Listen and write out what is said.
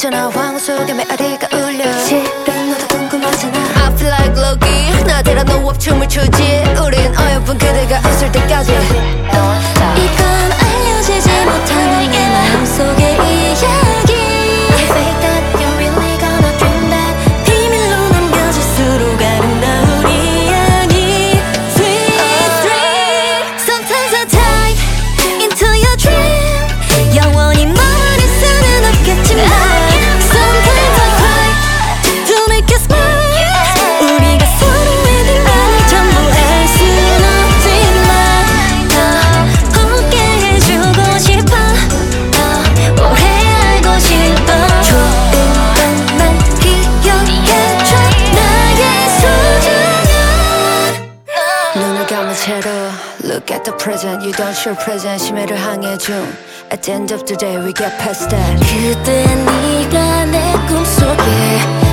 있잖아 황후 속에 메아리가 울려 실은 너도 궁금하잖아 I feel like Loki 나대라 너 춤을 추지 우린 어여쁜 그대가 웃을 때까지 이건 알려지지 못한 너의 마음속의 이야기 I think that you're really gonna dream that 비밀로 남겨질수록 아름다운 이야기 Sweet dream Sometimes I dive into your dream 영원히 머무를 수는 없겠지만 Sometimes I cry to make you smile 우리가 서로의 뒷면을 전부 알 순 없지만 더 웃게 해주고 싶어 더 오래 알고 싶어 좋은 것만 기억해줘 나의 소중한 눈을 감은 채로 Look at the present You don't show present 심해를 항해 중 At the end of the day we get past that 그때 네가 내 꿈속에